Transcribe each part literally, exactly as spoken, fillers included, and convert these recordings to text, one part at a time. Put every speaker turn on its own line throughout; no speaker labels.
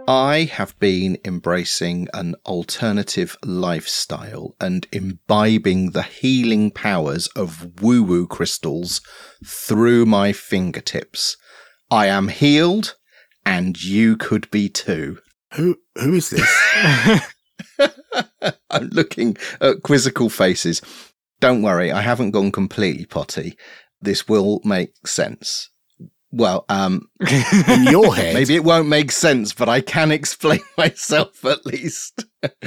I have been embracing an alternative lifestyle and imbibing the healing powers of woo-woo crystals through my fingertips. I am healed, and you could be too.
Who who is this?
I'm looking at quizzical faces. Don't worry, I haven't gone completely potty. This will make sense. Well, um,
in your head.
Maybe it won't make sense, but I can explain myself at least.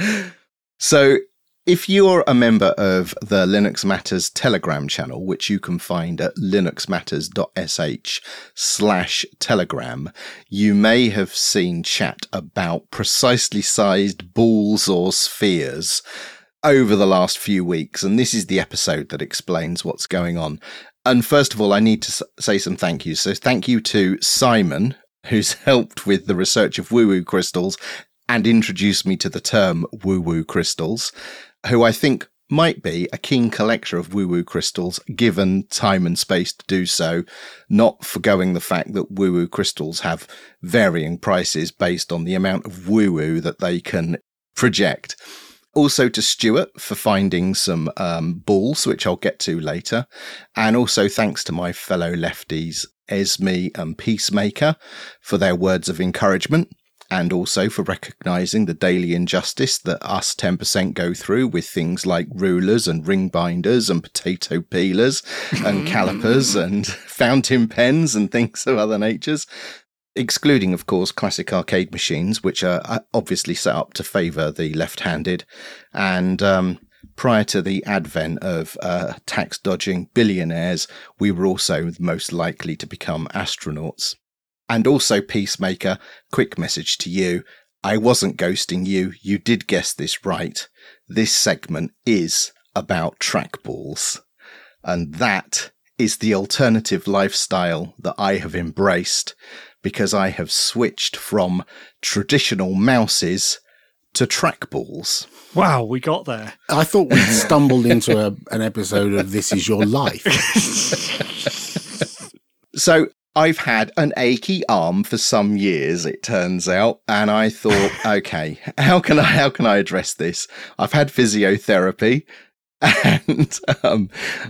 So, if you're a member of the Linux Matters Telegram channel, which you can find at linuxmatters.sh slash telegram, you may have seen chat about precisely sized balls or spheres over the last few weeks, and this is the episode that explains what's going on. And first of all, I need to say some thank yous. So thank you to Simon, who's helped with the research of woo-woo crystals and introduced me to the term woo-woo crystals, who I think might be a keen collector of woo-woo crystals, given time and space to do so, not forgoing the fact that woo-woo crystals have varying prices based on the amount of woo-woo that they can project. Also to Stuart for finding some um, balls, which I'll get to later. And also thanks to my fellow lefties, Esme and Peacemaker, for their words of encouragement. And also for recognising the daily injustice that us ten percent go through with things like rulers and ring binders and potato peelers and calipers and fountain pens and things of other natures. Excluding, of course, classic arcade machines, which are obviously set up to favour the left-handed. And um, prior to the advent of uh, tax-dodging billionaires, we were also most likely to become astronauts. And also, Peacemaker, quick message to you. I wasn't ghosting you. You did guess this right. This segment is about trackballs. And that is the alternative lifestyle that I have embraced, because I have switched from traditional mouses to trackballs.
Wow, we got there.
I thought we'd stumbled into a, an episode of This Is Your Life.
So I've had an achy arm for some years, it turns out, and I thought, okay, how can I how can I address this? I've had physiotherapy. And um,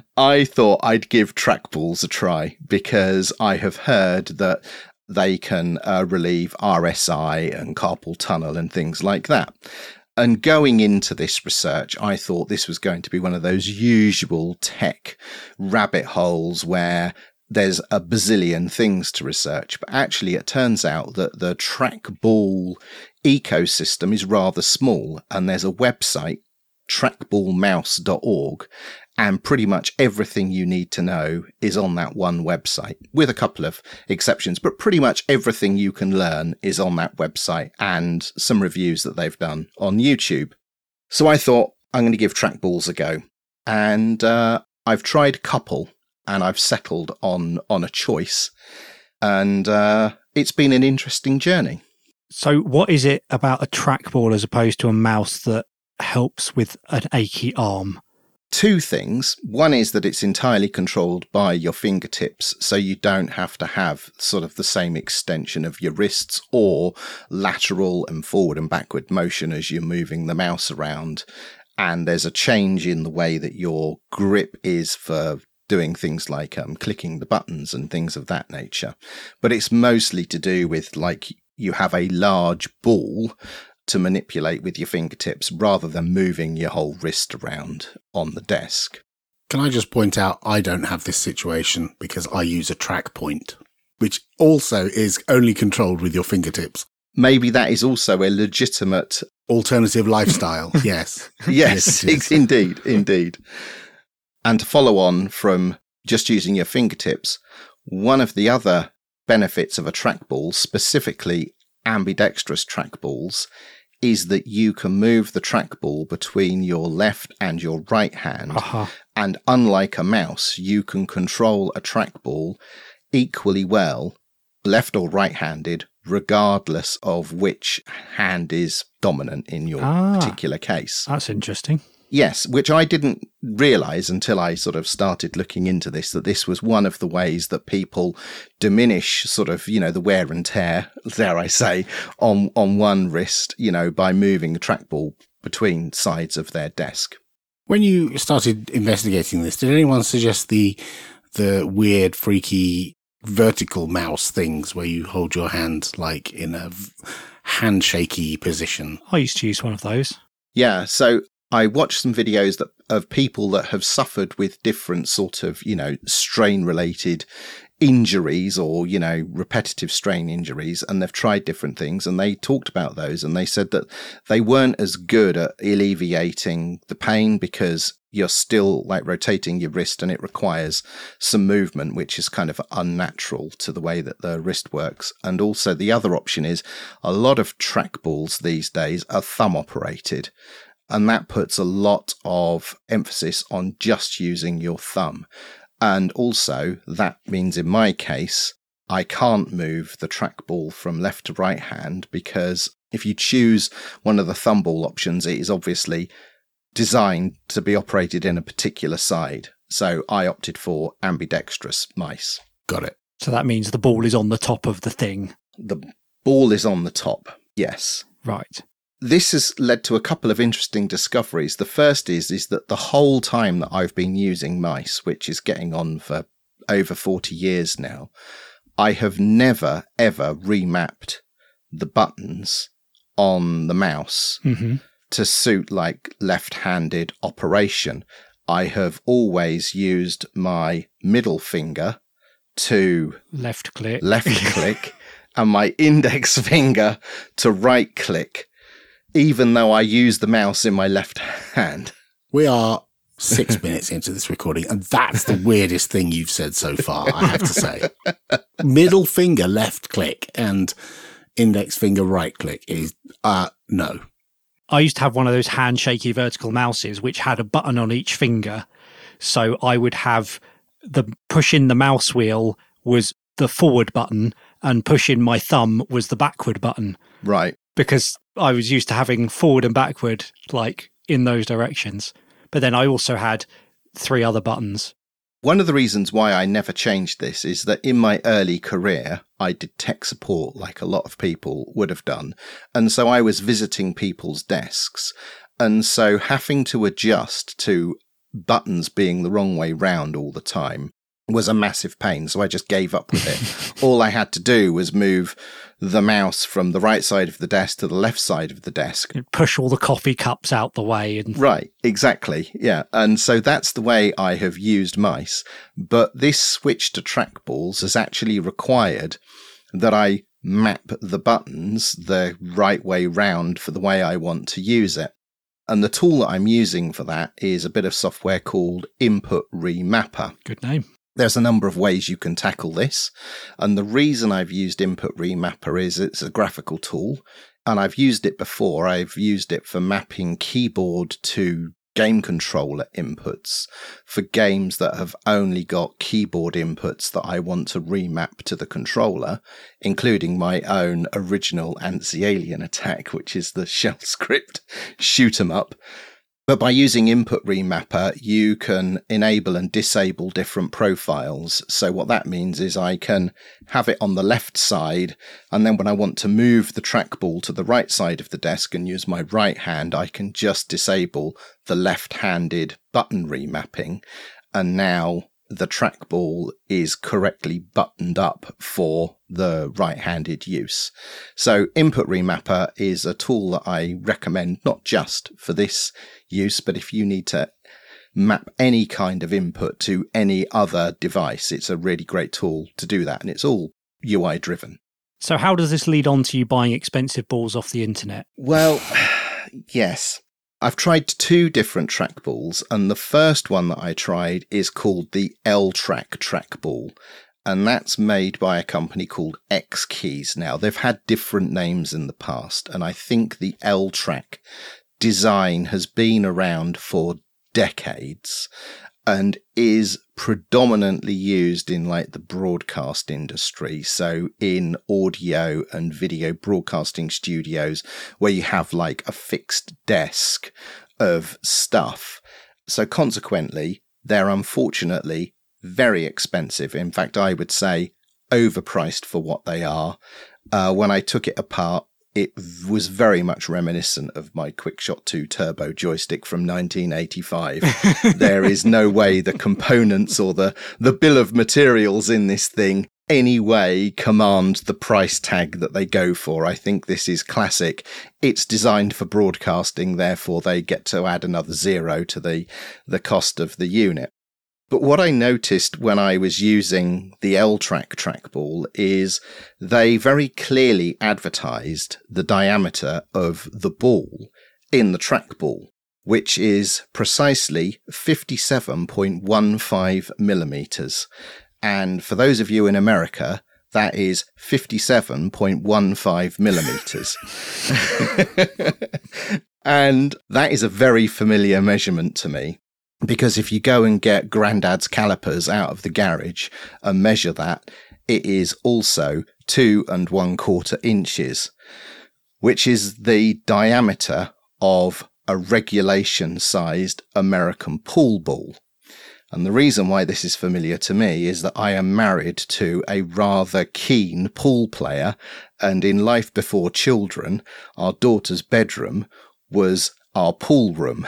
I thought I'd give trackballs a try, because I have heard that they can uh, relieve R S I and carpal tunnel and things like that. And going into this research, I thought this was going to be one of those usual tech rabbit holes where there's a bazillion things to research. But actually, it turns out that the trackball ecosystem is rather small, and there's a website, trackball mouse dot org, and pretty much everything you need to know is on that one website, with a couple of exceptions, but pretty much everything you can learn is on that website, and some reviews that they've done on YouTube. So I thought, I'm going to give trackballs a go. And uh, I've tried a couple, and I've settled on, on a choice. And uh, it's been an interesting journey.
So what is it about a trackball as opposed to a mouse that helps with an achy arm?
Two things. One is that it's entirely controlled by your fingertips, so you don't have to have sort of the same extension of your wrists or lateral and forward and backward motion as you're moving the mouse around. And there's a change in the way that your grip is for doing things like um, clicking the buttons and things of that nature. But it's mostly to do with, like, you have a large ball to manipulate with your fingertips rather than moving your whole wrist around on the desk.
Can I just point out I don't have this situation because I use a track point, which also is only controlled with your fingertips.
Maybe that is also a legitimate
alternative lifestyle. Yes.
Yes, yes indeed, indeed. And to follow on from just using your fingertips, one of the other benefits of a trackball, specifically ambidextrous trackballs, is that you can move the trackball between your left and your right hand.
Uh-huh.
And unlike a mouse, you can control a trackball equally well, left or right-handed, regardless of which hand is dominant in your
ah,
particular case.
That's interesting.
Yes, which I didn't realize until I sort of started looking into this, that this was one of the ways that people diminish sort of, you know, the wear and tear, dare I say, on, on one wrist, you know, by moving the trackball between sides of their desk.
When you started investigating this, did anyone suggest the the weird, freaky vertical mouse things where you hold your hand like in a handshaky position?
I used to use one of those.
Yeah, so I watched some videos that, of people that have suffered with different sort of, you know, strain-related injuries or, you know, repetitive strain injuries, and they've tried different things, and they talked about those, and they said that they weren't as good at alleviating the pain because you're still like rotating your wrist and it requires some movement, which is kind of unnatural to the way that the wrist works. And also the other option is a lot of trackballs these days are thumb operated. And that puts a lot of emphasis on just using your thumb. And also, that means in my case, I can't move the trackball from left to right hand because if you choose one of the thumb ball options, it is obviously designed to be operated in a particular side. So I opted for ambidextrous mice.
Got it.
So that means the ball is on the top of the thing.
The ball is on the top, yes.
Right.
This has led to a couple of interesting discoveries. The first is, is that the whole time that I've been using mice, which is getting on for over forty years now, I have never, ever remapped the buttons on the mouse
Mm-hmm.
to suit like left-handed operation. I have always used my middle finger to
Left click.
left click and my index finger to right click, even though I use the mouse in my left hand.
We are six minutes into this recording, and that's the weirdest thing you've said so far, I have to say. Middle finger left click and index finger right click is, uh, no.
I used to have one of those handshaky vertical mouses which had a button on each finger. So I would have the pushing the mouse wheel was the forward button and pushing my thumb was the backward button.
Right.
Because I was used to having forward and backward, like in those directions. But then I also had three other buttons.
One of the reasons why I never changed this is that in my early career, I did tech support like a lot of people would have done. And so I was visiting people's desks. And so having to adjust to buttons being the wrong way round all the time was a massive pain. So I just gave up with it. All I had to do was move the mouse from the right side of the desk to the left side of the desk.
Push all the coffee cups out the way. And
Right, exactly. Yeah. And so that's the way I have used mice. But this switch to trackballs has actually required that I map the buttons the right way round for the way I want to use it. And the tool that I'm using for that is a bit of software called Input Remapper.
good name.
There's a number of ways you can tackle this. And the reason I've used Input Remapper is it's a graphical tool. And I've used it before. I've used it for mapping keyboard to game controller inputs for games that have only got keyboard inputs that I want to remap to the controller, including my own original Anti-Alien Attack, which is the shell script shoot 'em up. But by using Input Remapper, you can enable and disable different profiles. So what that means is I can have it on the left side, and then when I want to move the trackball to the right side of the desk and use my right hand, I can just disable the left-handed button remapping. And now the trackball is correctly buttoned up for the right-handed use. So Input Remapper is a tool that I recommend not just for this use, but if you need to map any kind of input to any other device, it's a really great tool to do that. And it's all U I driven.
So how does this lead on to you buying expensive balls off the internet?
Well, yes. I've tried two different trackballs, and the first one that I tried is called the L-Track trackball, and that's made by a company called X-Keys. Now, they've had different names in the past, and I think the L-Track design has been around for decades and is predominantly used in like the broadcast industry. So in audio and video broadcasting studios where you have like a fixed desk of stuff. So consequently, they're unfortunately very expensive. In fact, I would say overpriced for what they are. Uh, when I took it apart, it was very much reminiscent of my QuickShot two Turbo joystick from nineteen eighty-five. There is no way the components or the, the bill of materials in this thing anyway command the price tag that they go for. I think this is classic. It's designed for broadcasting, therefore they get to add another zero to the, the cost of the unit. But what I noticed when I was using the L-Track trackball is they very clearly advertised the diameter of the ball in the trackball, which is precisely fifty-seven point one five millimeters. And for those of you in America, that is fifty-seven point one five millimeters. And that is a very familiar measurement to me. Because if you go and get Grandad's calipers out of the garage and measure that, it is also two and one quarter inches, which is the diameter of a regulation-sized American pool ball. And the reason why this is familiar to me is that I am married to a rather keen pool player, and in Life Before Children, our daughter's bedroom was our pool room.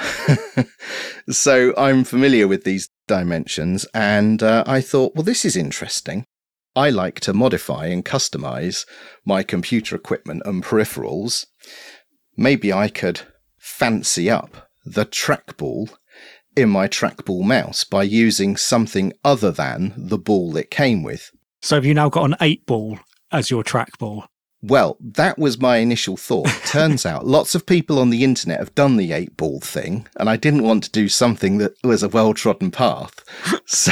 So I'm familiar with these dimensions, and uh, I thought, well, this is interesting. I like to modify and customize my computer equipment and peripherals. Maybe I could fancy up the trackball in my trackball mouse by using something other than the ball it came with.
So have you now got an eight ball as your trackball?
Well, that was my initial thought. Turns out lots of people on the internet have done the eight ball thing, and I didn't want to do something that was a well-trodden path. So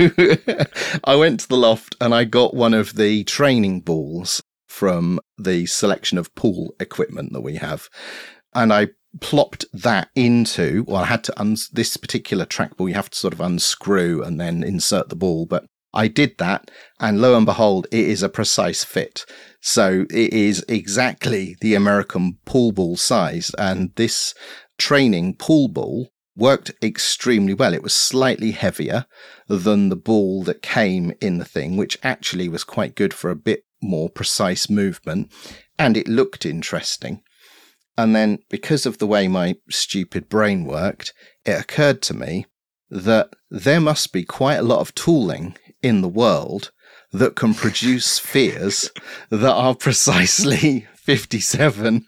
I went to the loft and I got one of the training balls from the selection of pool equipment that we have. And I plopped that into, well, I had to, uns- this particular trackball, you have to sort of unscrew and then insert the ball, but I did that, and lo and behold, it is a precise fit. So it is exactly the American pool ball size, and this training pool ball worked extremely well. It was slightly heavier than the ball that came in the thing, which actually was quite good for a bit more precise movement, and it looked interesting. And then, because of the way my stupid brain worked, it occurred to me that there must be quite a lot of tooling in the world that can produce spheres that are precisely fifty-seven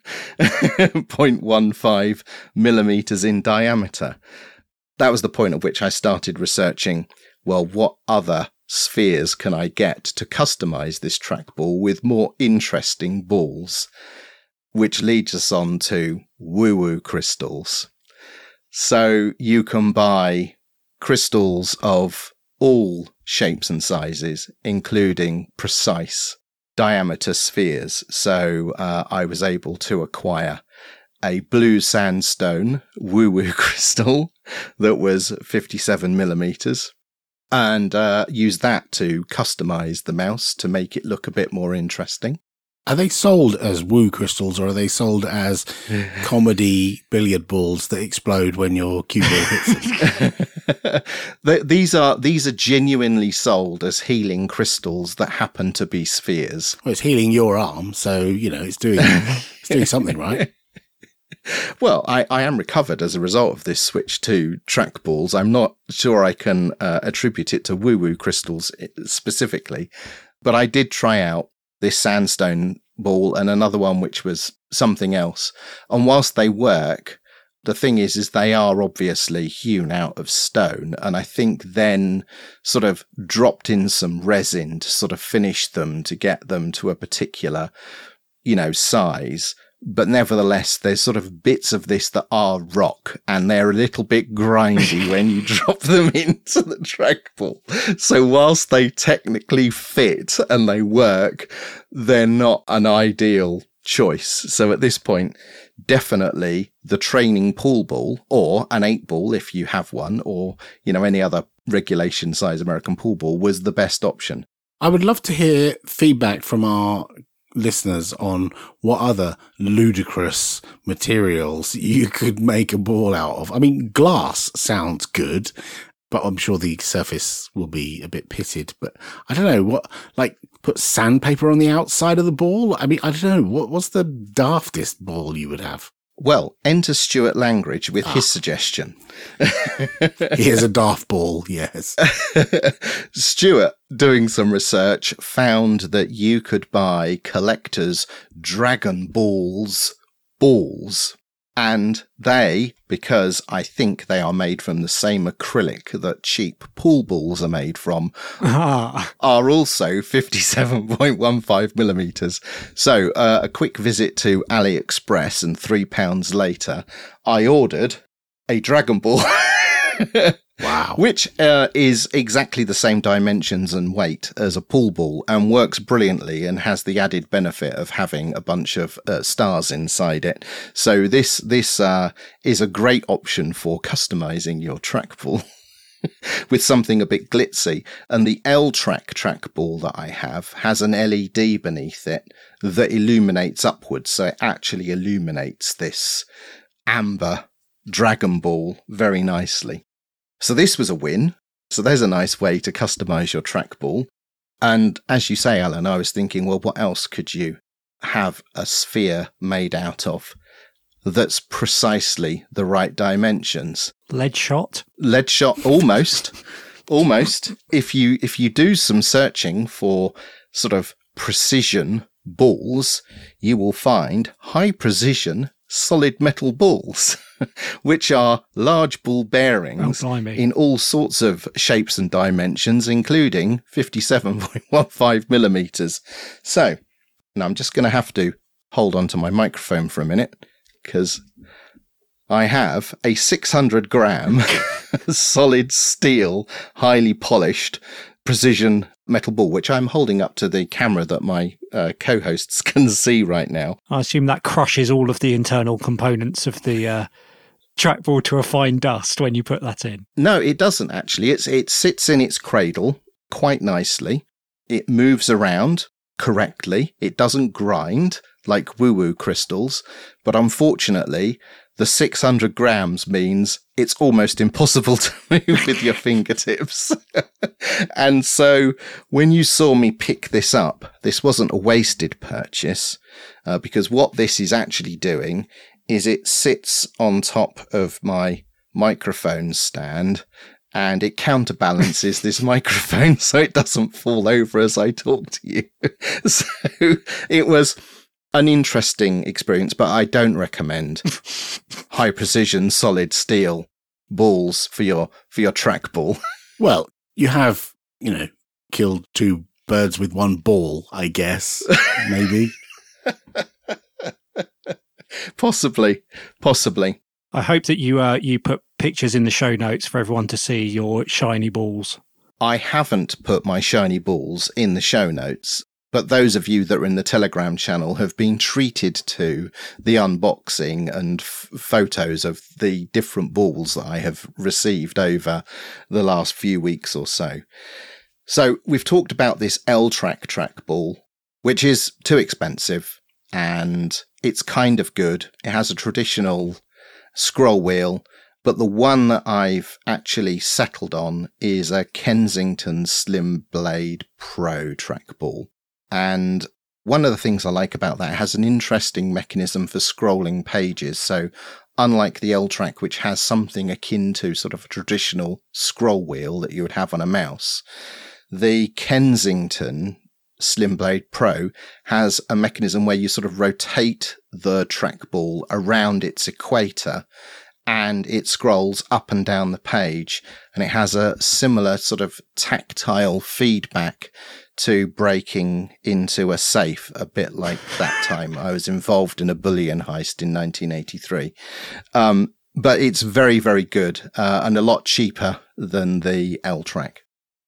point one five millimeters in diameter. That was the point at which I started researching, well, what other spheres can I get to customize this trackball with more interesting balls? Which leads us on to woo-woo crystals. So you can buy crystals of all shapes and sizes, including precise diameter spheres. So uh, I was able to acquire a blue sandstone woo-woo crystal that was fifty-seven millimeters and uh, use that to customize the mouse to make it look a bit more interesting.
Are they sold as woo crystals, or are they sold as comedy billiard balls that explode when your cue ball hits
them? These are these are genuinely sold as healing crystals that happen to be spheres.
Well, it's healing your arm, so you know it's doing it's doing something, right?
Well, I, I am recovered as a result of this switch to trackballs. I'm not sure I can uh, attribute it to woo-woo crystals specifically, but I did try out this sandstone ball and another one which was something else. And whilst they work, the thing is, is they are obviously hewn out of stone. And I think then sort of dropped in some resin to sort of finish them to get them to a particular, you know, size. But nevertheless, there's sort of bits of this that are rock, and they're a little bit grindy when you drop them into the trackball. So whilst they technically fit and they work, they're not an ideal choice. So at this point, definitely the training pool ball, or an eight ball if you have one, or, you know, any other regulation size American pool ball was the best option.
I would love to hear feedback from our listeners on what other ludicrous materials you could make a ball out of. I mean, glass sounds good, but I'm sure the surface will be a bit pitted. But I don't know, what, like, put sandpaper on the outside of the ball? I mean, I don't know. What, what's the daftest ball you would have?
Well, enter Stuart Langridge with
Ah.
his suggestion.
Here's a daft ball, yes.
Stuart, doing some research, found that you could buy collectors' Dragon Balls balls. And they, because I think they are made from the same acrylic that cheap pool balls are made from,
Ah,
are also fifty-seven point one five millimeters. So uh, a quick visit to AliExpress, and three pounds later, I ordered a Dragon Ball.
Wow.
Which uh, is exactly the same dimensions and weight as a pool ball, and works brilliantly, and has the added benefit of having a bunch of uh, stars inside it. So this this uh, is a great option for customizing your trackball with something a bit glitzy. And the L-Track trackball that I have has an L E D beneath it that illuminates upwards, so it actually illuminates this amber Dragon Ball very nicely. So this was a win. So there's a nice way to customize your trackball. And as you say, Alan, I was thinking, well, what else could you have a sphere made out of that's precisely the right dimensions?
lead shot.
Lead shot, almost, almost. If you, if you do some searching for sort of precision balls, you will find high precision solid metal balls, which are large ball bearings
Oh, blimey.
in all sorts of shapes and dimensions, including fifty-seven point one five millimeters. So, now I'm just going to have to hold on to my microphone for a minute, because I have a six hundred gram solid steel, highly polished precision metal ball, which I'm holding up to the camera that my uh, co-hosts can see right now.
I assume that crushes all of the internal components of the uh, trackball to a fine dust when you put that in.
No, it doesn't actually. It's it sits in its cradle quite nicely. It moves around correctly. It doesn't grind like woo-woo crystals, but unfortunately, the six hundred grams means it's almost impossible to move with your fingertips. And so when you saw me pick this up, this wasn't a wasted purchase, uh, because what this is actually doing is it sits on top of my microphone stand, and it counterbalances this microphone so it doesn't fall over as I talk to you. So it was an interesting experience, but I don't recommend high precision solid steel balls for your for your trackball.
Well, you have, you know, killed two birds with one ball, I guess, maybe.
Possibly, possibly.
I hope that you uh, you put pictures in the show notes for everyone to see your shiny balls.
I haven't put my shiny balls in the show notes, but those of you that are in the Telegram channel have been treated to the unboxing and f- photos of the different balls that I have received over the last few weeks or so. So we've talked about this L-Track trackball, which is too expensive, and it's kind of good. It has a traditional scroll wheel, but the one that I've actually settled on is a Kensington Slim Blade Pro trackball. And one of the things I like about that, it has an interesting mechanism for scrolling pages. So unlike the L-Track, which has something akin to sort of a traditional scroll wheel that you would have on a mouse, the Kensington Slim Blade Pro has a mechanism where you sort of rotate the trackball around its equator, and it scrolls up and down the page, and it has a similar sort of tactile feedback to breaking into a safe, a bit like that time I was involved in a bullion heist in nineteen eighty-three. Um, but it's very, very good, uh, and a lot cheaper than the L-Track.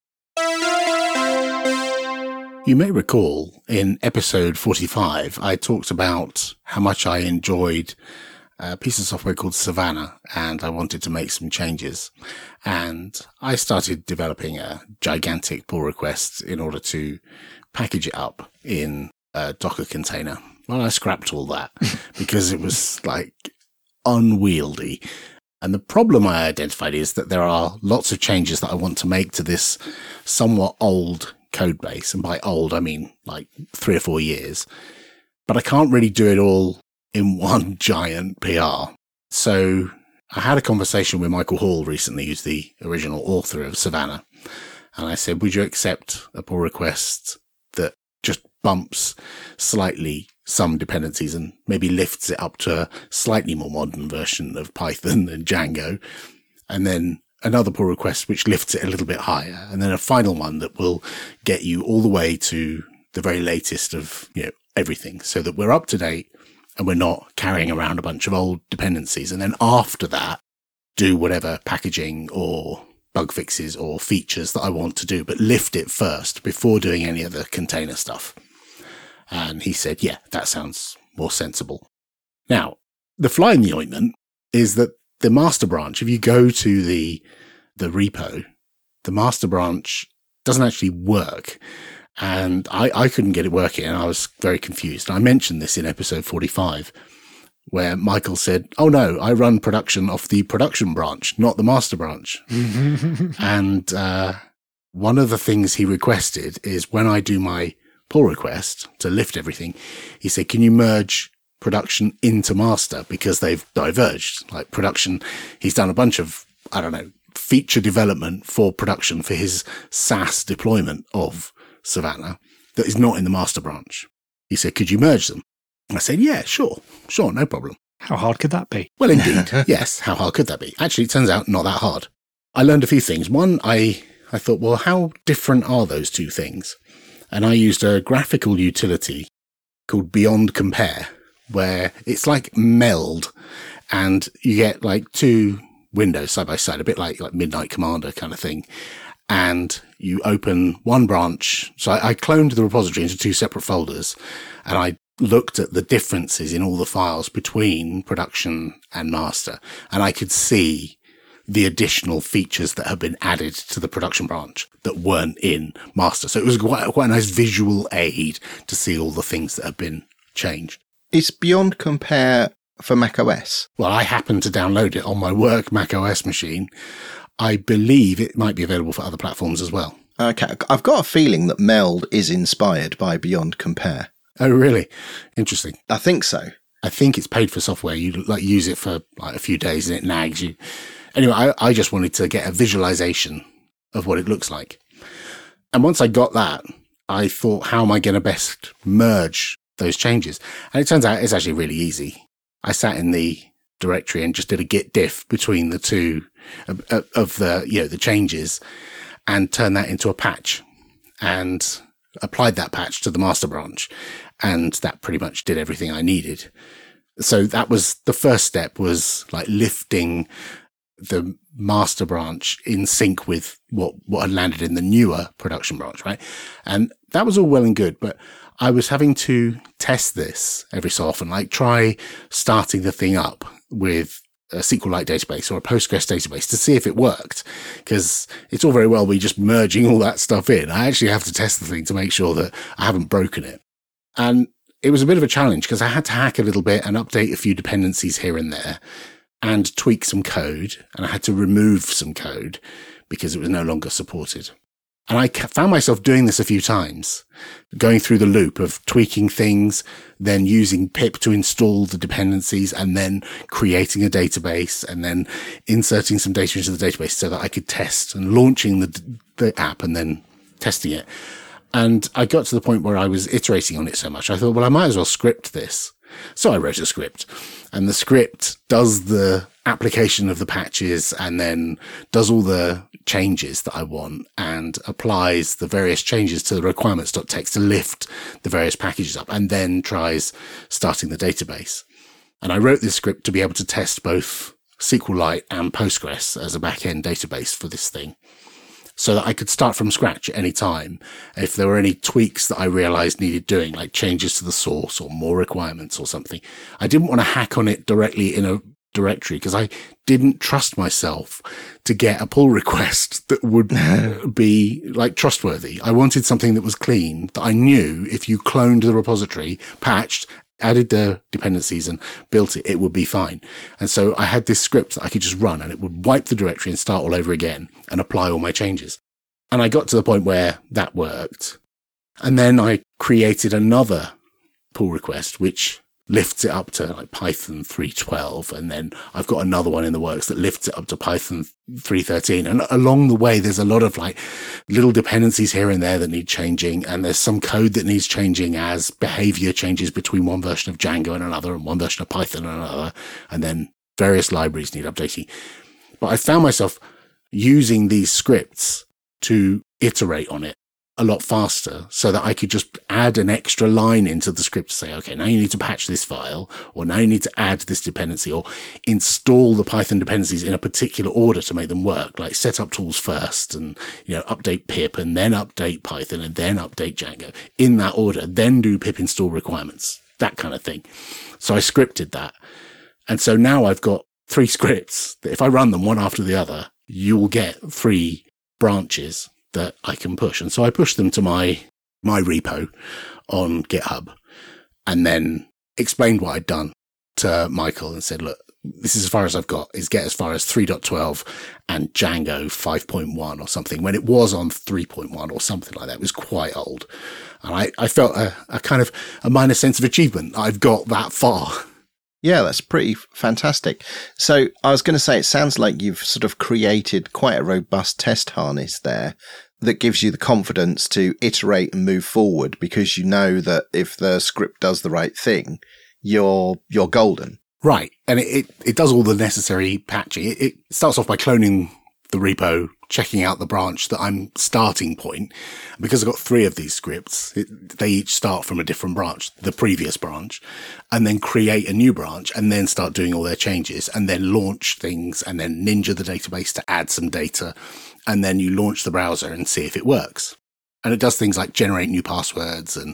You may recall in episode forty-five, I talked about how much I enjoyed a piece of software called Savannah, and I wanted to make some changes. And I started developing a gigantic pull request in order to package it up in uh, Docker container. Well, I scrapped all that because it was like unwieldy. And the problem I identified is that there are lots of changes that I want to make to this somewhat old code base. And by old, I mean like three or four years. But I can't really do it all in one giant P R. So I had a conversation with Michael Hall recently, who's the original author of Savannah. And I said, would you accept a pull request that just bumps slightly some dependencies and maybe lifts it up to a slightly more modern version of Python and Django, and then another pull request which lifts it a little bit higher, and then a final one that will get you all the way to the very latest of, you know, everything, so that we're up to date and we're not carrying around a bunch of old dependencies. And then after that, do whatever packaging or bug fixes or features that I want to do, but lift it first before doing any of the container stuff. And he said, yeah, that sounds more sensible. Now, the fly in the ointment is that the master branch, if you go to the the repo, the master branch doesn't actually work. And I, I couldn't get it working, and I was very confused. And I mentioned this in episode forty-five, where Michael said, oh no, I run production off the production branch, not the master branch. And uh, one of the things he requested is when I do my pull request to lift everything, he said, can you merge production into master because they've diverged? Like production, he's done a bunch of, I don't know, feature development for production for his SaaS deployment of Savannah that is not in the master branch. He said, could you merge them? I said, yeah, sure, sure, no problem.
How hard could that be?
Well, indeed, yes. How hard could that be? Actually, it turns out not that hard. I learned a few things. One, I, I thought, well, how different are those two things? And I used a graphical utility called Beyond Compare, where it's like meld, and you get like two windows side by side, a bit like, like Midnight Commander kind of thing. And you open one branch. So I, I cloned the repository into two separate folders, and I looked at the differences in all the files between production and master. And I could see the additional features that have been added to the production branch that weren't in master. So it was quite, quite a nice visual aid to see all the things that have been changed.
Is Beyond Compare for macOS?
Well, I happened to download it on my work macOS machine. I believe it might be available for other platforms as well.
Okay. I've got a feeling that Meld is inspired by Beyond Compare.
Oh, really? Interesting.
I think so.
I think it's paid for software. You like use it for like a few days and it nags you. Anyway, I, I just wanted to get a visualization of what it looks like. And once I got that, I thought, how am I going to best merge those changes? And it turns out it's actually really easy. I sat in the directory and just did a git diff between the two of, of the, you know, the changes, and turned that into a patch and applied that patch to the master branch. And that pretty much did everything I needed. So that was the first step, was like lifting the master branch in sync with what, what had landed in the newer production branch, right? And that was all well and good, but I was having to test this every so often, like try starting the thing up with a SQLite database or a Postgres database to see if it worked. Because it's all very well me just merging all that stuff in. I actually have to test the thing to make sure that I haven't broken it. And it was a bit of a challenge because I had to hack a little bit and update a few dependencies here and there and tweak some code. And I had to remove some code because it was no longer supported. And I found myself doing this a few times, going through the loop of tweaking things, then using pip to install the dependencies, and then creating a database, and then inserting some data into the database so that I could test, and launching the, the app and then testing it. And I got to the point where I was iterating on it so much, I thought, well, I might as well script this. So I wrote a script, and the script does the application of the patches and then does all the changes that I want and applies the various changes to the requirements.txt to lift the various packages up, and then tries starting the database. And I wrote this script to be able to test both SQLite and Postgres as a back-end database for this thing, so that I could start from scratch at any time if there were any tweaks that I realized needed doing, like changes to the source or more requirements or something. I didn't want to hack on it directly in a directory because I didn't trust myself to get a pull request that would be like trustworthy. I wanted something that was clean, that I knew if you cloned the repository, patched, added the dependencies and built it, it would be fine. And so I had this script that I could just run and it would wipe the directory and start all over again and apply all my changes. And I got to the point where that worked. And then I created another pull request, which lifts it up to like Python three twelve. And then I've got another one in the works that lifts it up to Python three thirteen. And along the way, there's a lot of like little dependencies here and there that need changing. And there's some code that needs changing as behavior changes between one version of Django and another and one version of Python and another. And then various libraries need updating. But I found myself using these scripts to iterate on it a lot faster so that I could just add an extra line into the script to say, okay, now you need to patch this file, or now you need to add this dependency, or install the Python dependencies in a particular order to make them work, like set up tools first and, you know, update pip and then update Python and then update Django in that order, then do pip install requirements, that kind of thing. So I scripted that. And so now I've got three scripts that if I run them one after the other, you will get three branches that I can push. And so I pushed them to my, my repo on GitHub and then explained what I'd done to Michael and said, look, this is as far as I've got, is get as far as three point twelve and Django five point one or something, when it was on three point one or something like that. It was quite old. And I, I felt a, a kind of a minor sense of achievement. I've got that far.
Yeah, that's pretty fantastic. So I was going to say, it sounds like you've sort of created quite a robust test harness there that gives you the confidence to iterate and move forward because you know that if the script does the right thing, you're you're golden.
Right. And it, it, it does all the necessary patching. It, it starts off by cloning the repo, checking out the branch that I'm starting point. Because I've got three of these scripts, it, they each start from a different branch, the previous branch, and then create a new branch and then start doing all their changes and then launch things and then Ninja the database to add some data. And then you launch the browser and see if it works. And it does things like generate new passwords and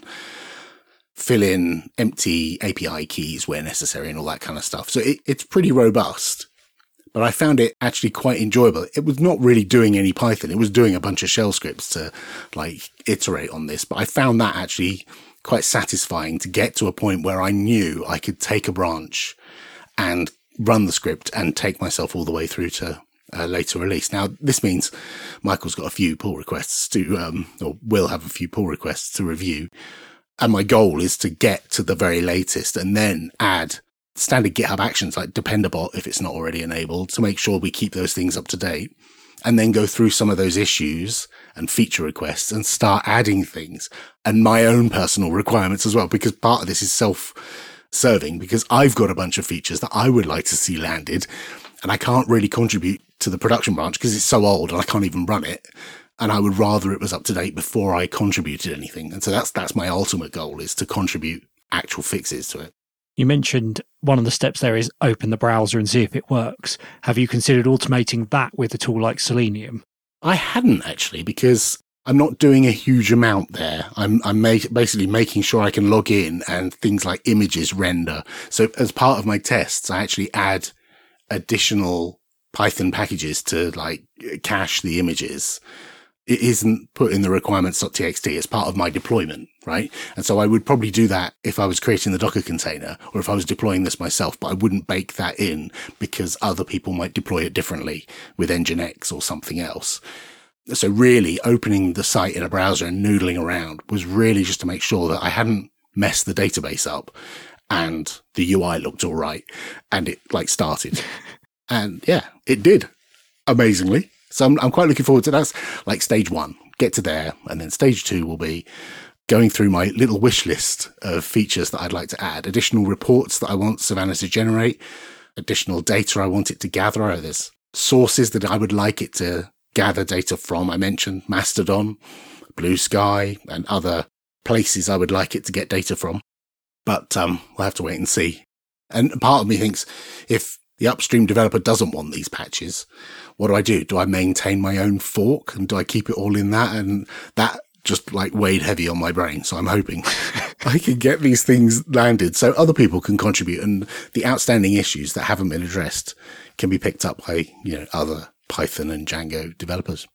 fill in empty A P I keys where necessary and all that kind of stuff. So it, it's pretty robust. But I found it actually quite enjoyable. It was not really doing any Python. It was doing a bunch of shell scripts to like iterate on this. But I found that actually quite satisfying to get to a point where I knew I could take a branch and run the script and take myself all the way through to a later release. Now, this means Michael's got a few pull requests to, um, or will have a few pull requests to review. And my goal is to get to the very latest and then add standard GitHub actions like Dependabot, if it's not already enabled, to make sure we keep those things up to date, and then go through some of those issues and feature requests and start adding things and my own personal requirements as well, because part of this is self-serving, because I've got a bunch of features that I would like to see landed and I can't really contribute to the production branch because it's so old and I can't even run it. And I would rather it was up to date before I contributed anything. And so that's, that's my ultimate goal, is to contribute actual fixes to it.
You mentioned one of the steps there is open the browser and see if it works. Have you considered automating that with a tool like Selenium?
I hadn't actually, because I'm not doing a huge amount there. I'm, I'm make, basically making sure I can log in and things like images render. So as part of my tests, I actually add additional Python packages to like cache the images. It isn't put in the requirements.txt as part of my deployment, right? And so I would probably do that if I was creating the Docker container or if I was deploying this myself, but I wouldn't bake that in because other people might deploy it differently with Nginx or something else. So really opening the site in a browser and noodling around was really just to make sure that I hadn't messed the database up and the U I looked all right and it like started. And yeah, it did, amazingly. So I'm, I'm quite looking forward to that. That's like stage one, get to there. And then stage two will be going through my little wish list of features that I'd like to add, additional reports that I want Savannah to generate, additional data I want it to gather. Oh, there's sources that I would like it to gather data from. I mentioned Mastodon, Blue Sky, and other places I would like it to get data from. But um, we'll have to wait and see. And part of me thinks if the upstream developer doesn't want these patches, what do I do? Do I maintain my own fork and do I keep it all in that? And that just like weighed heavy on my brain. So I'm hoping I can get these things landed so other people can contribute, and the outstanding issues that haven't been addressed can be picked up by, you know, other Python and Django developers.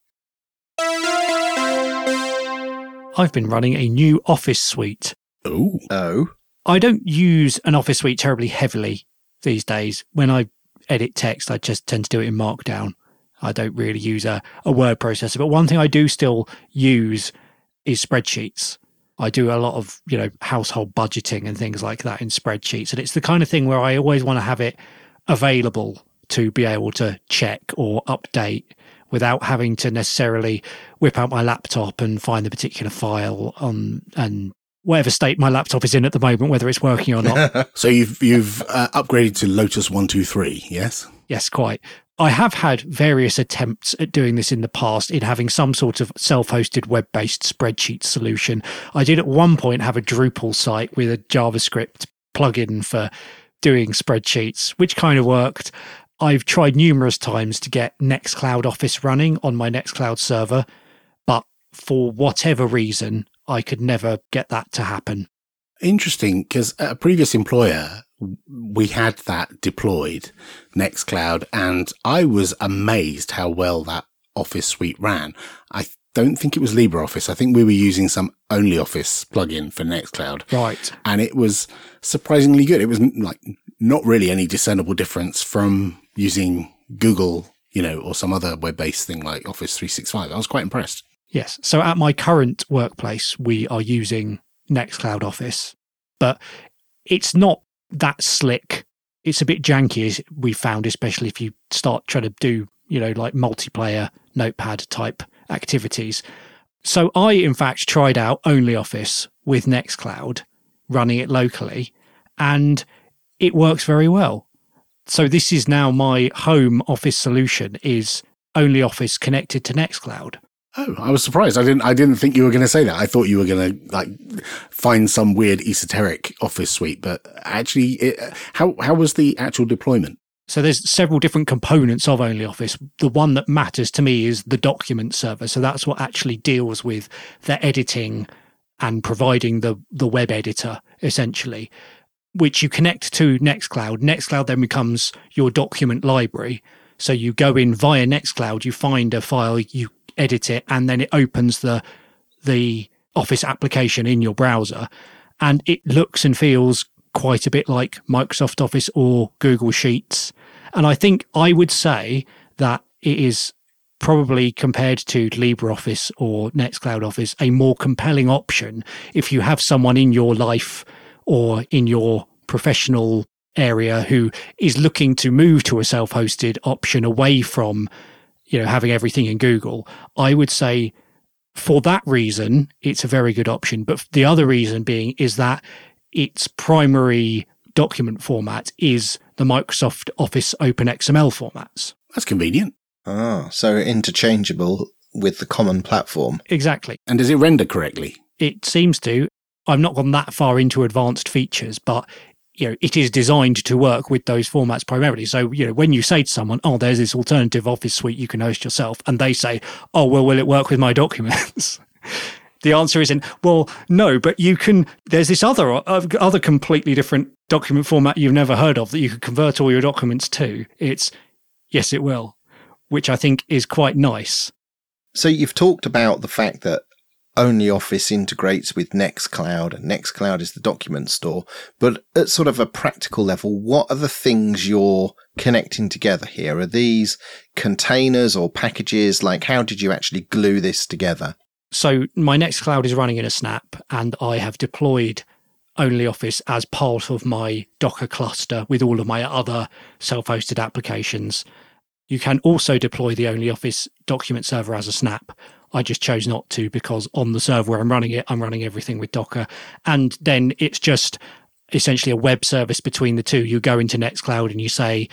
I've been running a new Office suite.
Oh.
Oh.
I don't use an Office suite terribly heavily these days. When I edit text, I just tend to do it in Markdown. I don't really use a, a word processor. But one thing I do still use is spreadsheets. I do a lot of, you know, household budgeting and things like that in spreadsheets. And it's the kind of thing where I always want to have it available to be able to check or update without having to necessarily whip out my laptop and find the particular file on and whatever state my laptop is in at the moment, whether it's working or not.
So you've you've uh, upgraded to Lotus one two three, yes?
Yes, quite. I have had various attempts at doing this in the past, in having some sort of self-hosted web-based spreadsheet solution. I did at one point have a Drupal site with a JavaScript plugin for doing spreadsheets, which kind of worked. I've tried numerous times to get Nextcloud Office running on my Nextcloud server, but for whatever reason, I could never get that to happen.
Interesting, because at a previous employer, we had that deployed, Nextcloud, and I was amazed how well that Office suite ran. I don't think it was LibreOffice. I think we were using some OnlyOffice plugin for Nextcloud.
Right.
And it was surprisingly good. It was like not really any discernible difference from using Google, you know, or some other web-based thing like Office three sixty-five. I was quite impressed.
Yes. So at my current workplace, we are using Nextcloud Office, but it's not that slick. It's a bit janky, as we found, especially if you start trying to do, you know, like multiplayer notepad type activities. So I, in fact, tried out OnlyOffice with Nextcloud, running it locally, and it works very well. So this is now my home Office solution, is OnlyOffice connected to Nextcloud.
Oh, I was surprised. I didn't. I didn't think you were going to say that. I thought you were going to like find some weird esoteric Office suite. But actually, it, how how was the actual deployment?
So there's several different components of OnlyOffice. The one that matters to me is the document server. So that's what actually deals with the editing and providing the the web editor, essentially, which you connect to Nextcloud. Nextcloud then becomes your document library. So you go in via Nextcloud, you find a file, you edit it, and then it opens the the Office application in your browser, and it looks and feels quite a bit like Microsoft Office or Google Sheets. And I think I would say that it is probably, compared to LibreOffice or Nextcloud Office, a more compelling option if you have someone in your life or in your professional area who is looking to move to a self-hosted option away from, you know, having everything in Google. I would say for that reason, it's a very good option. But the other reason being is that its primary document format is the Microsoft Office OpenXML formats.
That's convenient.
Ah, so interchangeable with the common platform.
Exactly.
And does it render correctly?
It seems to. I've not gone that far into advanced features, but you know, it is designed to work with those formats primarily. So, you know, when you say to someone, oh, there's this alternative Office suite you can host yourself, and they say, oh, well, will it work with my documents? The answer isn't, well, no, but you can, there's this other, uh, other completely different document format you've never heard of that you could convert all your documents to. It's, yes, it will, which I think is quite nice.
So you've talked about the fact that OnlyOffice integrates with Nextcloud, and Nextcloud is the document store. But at sort of a practical level, what are the things you're connecting together here? Are these containers or packages? Like, how did you actually glue this together?
So my Nextcloud is running in a Snap, and I have deployed OnlyOffice as part of my Docker cluster with all of my other self-hosted applications. You can also deploy the OnlyOffice document server as a Snap. I just chose not to because on the server where I'm running it, I'm running everything with Docker. And then it's just essentially a web service between the two. You go into Nextcloud and you say,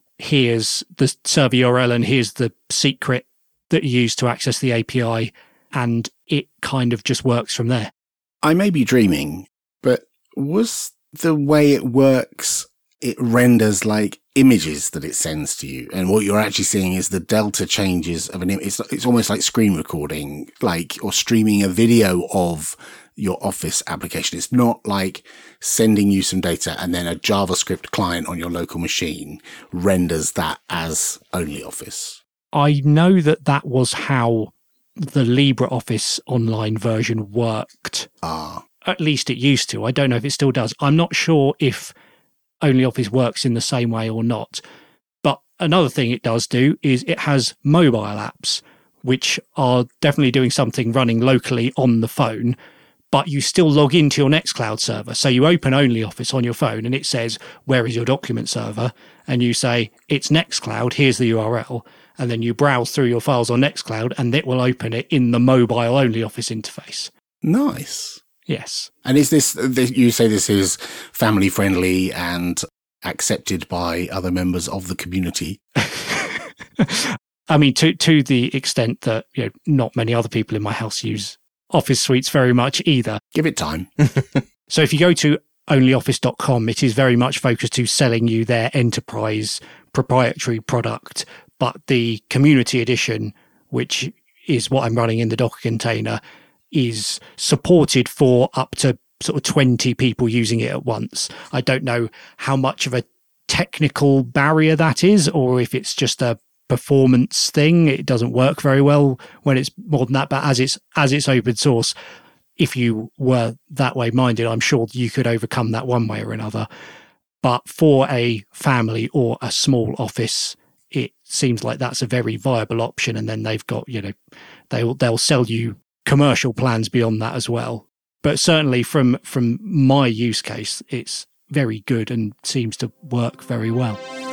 here's the server U R L and here's the secret that you use to access the A P I. And it kind of just works from there.
I may be dreaming, but was the way it works it renders like images that it sends to you. And what you're actually seeing is the delta changes of an image. It's, it's almost like screen recording, like, or streaming a video of your Office application. It's not like sending you some data and then a JavaScript client on your local machine renders that as OnlyOffice.
I know that that was how the LibreOffice online version worked.
Ah.
At least it used to. I don't know if it still does. I'm not sure if OnlyOffice works in the same way or not. But another thing it does do is it has mobile apps, which are definitely doing something running locally on the phone, but you still log into your Nextcloud server. So you open OnlyOffice on your phone and it says, where is your document server? And you say, it's Nextcloud, here's the U R L. And then you browse through your files on Nextcloud and it will open it in the mobile OnlyOffice interface.
Nice.
Yes.
And is this, this, you say this is family friendly and accepted by other members of the community?
I mean, to to the extent that, you know, not many other people in my house use Office suites very much either.
Give it time.
So if you go to only office dot com, it is very much focused to selling you their enterprise proprietary product. But the community edition, which is what I'm running in the Docker container, is supported for up to sort of twenty people using it at once. I don't know how much of a technical barrier that is, or if it's just a performance thing. It doesn't work very well when it's more than that, but as it's as it's open source, if you were that way minded, I'm sure you could overcome that one way or another. But for a family or a small office, it seems like that's a very viable option. And then they've got, you know, they'll they'll sell you commercial plans beyond that as well. But certainly from from my use case, it's very good and seems to work very well.